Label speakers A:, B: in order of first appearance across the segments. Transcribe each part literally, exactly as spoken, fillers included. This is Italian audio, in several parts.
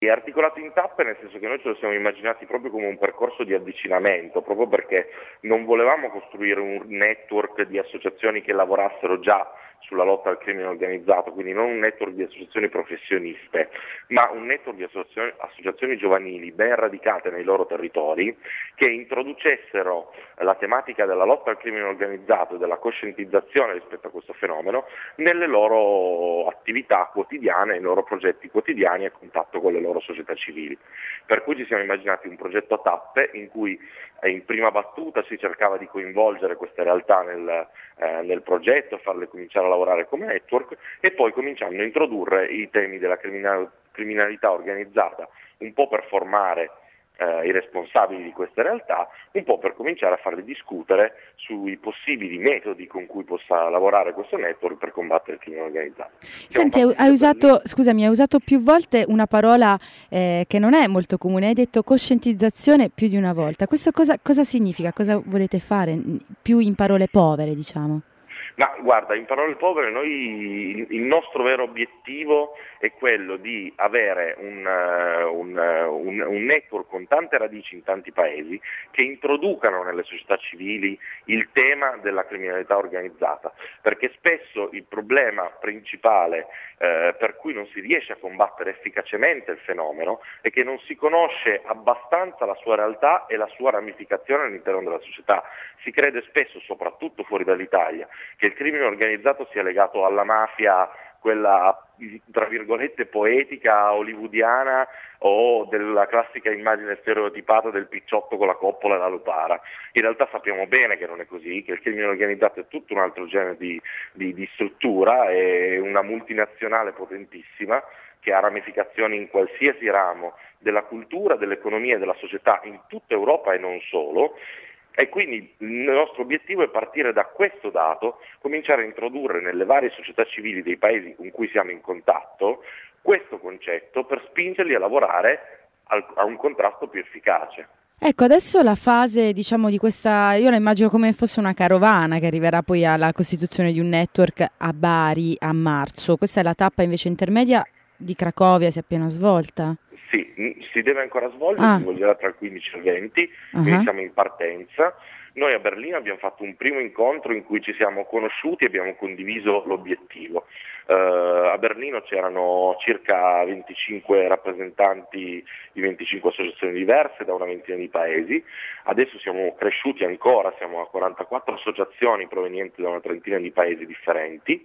A: È articolato in tappe, nel senso che noi ce lo siamo immaginati proprio come un percorso di avvicinamento, proprio perché non volevamo costruire un network di associazioni che lavorassero già sulla lotta al crimine organizzato, quindi non un network di associazioni professioniste, ma un network di associazioni, associazioni giovanili ben radicate nei loro territori, che introducessero la tematica della lotta al crimine organizzato e della coscientizzazione rispetto a questo fenomeno nelle loro attività quotidiane, nei loro progetti quotidiani a contatto con le loro società civili. Per cui ci siamo immaginati un progetto a tappe in cui eh, in prima battuta si cercava di coinvolgere queste realtà nel, eh, nel progetto, farle cominciare a lavorare come network e poi cominciando a introdurre i temi della criminal- criminalità organizzata, un po' per formare eh, i responsabili di queste realtà, un po' per cominciare a farli discutere sui possibili metodi con cui possa lavorare questo network per combattere il crimine organizzato. Siamo
B: Senti, hai hai usato, scusami, hai usato più volte una parola eh, che non è molto comune, hai detto coscientizzazione più di una volta. Questo cosa, cosa significa? Cosa volete fare? Più in parole povere, diciamo.
A: Ma guarda, in parole povere, noi il nostro vero obiettivo è quello di avere un, un, un, un network con tante radici in tanti paesi che introducano nelle società civili il tema della criminalità organizzata, perché spesso il problema principale eh, per cui non si riesce a combattere efficacemente il fenomeno è che non si conosce abbastanza la sua realtà e la sua ramificazione all'interno della società. Si crede spesso, soprattutto fuori dall'Italia, che il crimine organizzato sia legato alla mafia, quella tra virgolette poetica, hollywoodiana o della classica immagine stereotipata del picciotto con la coppola e la lupara. In realtà sappiamo bene che non è così, che il crimine organizzato è tutto un altro genere di, di, di struttura, è una multinazionale potentissima che ha ramificazioni in qualsiasi ramo della cultura, dell'economia e della società in tutta Europa e non solo. E quindi il nostro obiettivo è partire da questo dato, cominciare a introdurre nelle varie società civili dei paesi con cui siamo in contatto questo concetto per spingerli a lavorare al, a un contrasto più efficace.
B: Ecco, adesso la fase, diciamo, di questa, io la immagino come fosse una carovana che arriverà poi alla costituzione di un network a Bari a marzo. Questa è la tappa invece intermedia di Cracovia, si è appena svolta?
A: Sì, si deve ancora svolgere,
B: Ah.
A: si svolgerà tra il quindici e il venti,
B: Uh-huh.
A: quindi siamo in partenza. Noi a Berlino abbiamo fatto un primo incontro in cui ci siamo conosciuti e abbiamo condiviso l'obiettivo. Uh, a Berlino c'erano circa venticinque rappresentanti di venticinque associazioni diverse da una ventina di paesi, adesso siamo cresciuti ancora, siamo a quarantaquattro associazioni provenienti da una trentina di paesi differenti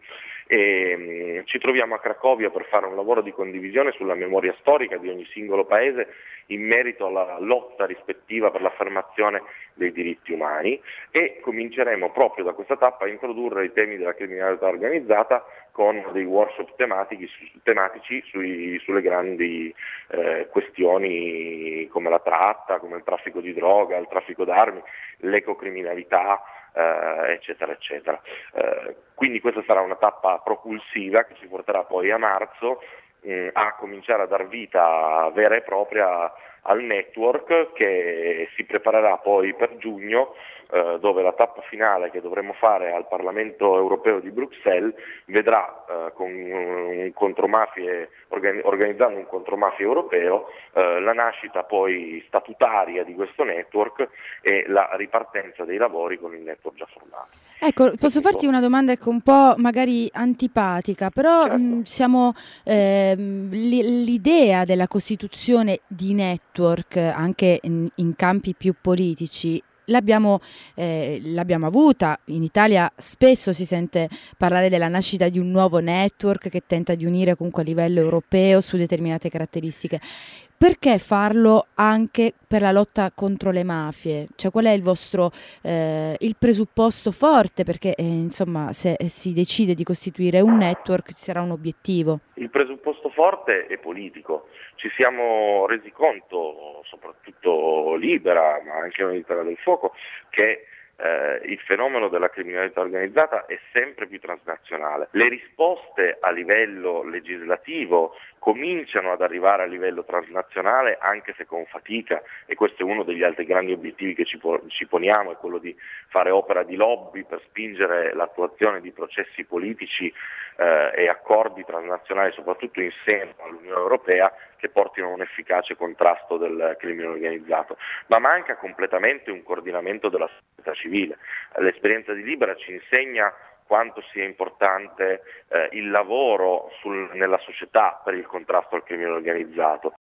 A: e um, ci troviamo a Cracovia per fare un lavoro di condivisione sulla memoria storica di ogni singolo paese in merito alla lotta rispettiva per l'affermazione dei diritti umani e cominceremo proprio da questa tappa a introdurre i temi della criminalità organizzata con dei workshop tematici, tematici sui, sulle grandi eh, questioni come la tratta, come il traffico di droga, il traffico d'armi, l'ecocriminalità, eh, eccetera, eccetera. Eh, quindi questa sarà una tappa propulsiva che ci porterà poi a marzo mh, a cominciare a dar vita vera e propria al network che si preparerà poi per giugno, eh, dove la tappa finale che dovremo fare al Parlamento europeo di Bruxelles vedrà eh, con un contromafie, organi- organizzando un contromafia europeo eh, la nascita poi statutaria di questo network e la ripartenza dei lavori con il network già formato.
B: Ecco, posso farti una domanda ecco, un po' magari antipatica, però
A: Certo.
B: mh, siamo ehm, li- l'idea della costituzione di network anche in, in campi più politici l'abbiamo, eh, l'abbiamo avuta. In Italia spesso si sente parlare della nascita di un nuovo network che tenta di unire comunque a livello europeo su determinate caratteristiche. Perché farlo anche per la lotta contro le mafie? Cioè, qual è il vostro eh, il presupposto forte? Perché eh, insomma, se si decide di costituire un network ci sarà un obiettivo.
A: Il presupposto forte è politico. Ci siamo resi conto, soprattutto Libera, ma anche noi di Terra del Fuoco, che eh, il fenomeno della criminalità organizzata è sempre più transnazionale. Le risposte a livello legislativo cominciano ad arrivare a livello transnazionale, anche se con fatica, e questo è uno degli altri grandi obiettivi che ci, po- ci poniamo, è quello di fare opera di lobby per spingere l'attuazione di processi politici eh, e accordi transnazionali, soprattutto in seno all'Unione Europea, che portino a un efficace contrasto del crimine organizzato, ma manca completamente un coordinamento della società civile. L'esperienza di Libera ci insegna quanto sia importante eh, il lavoro sul, nella società per il contrasto al crimine organizzato,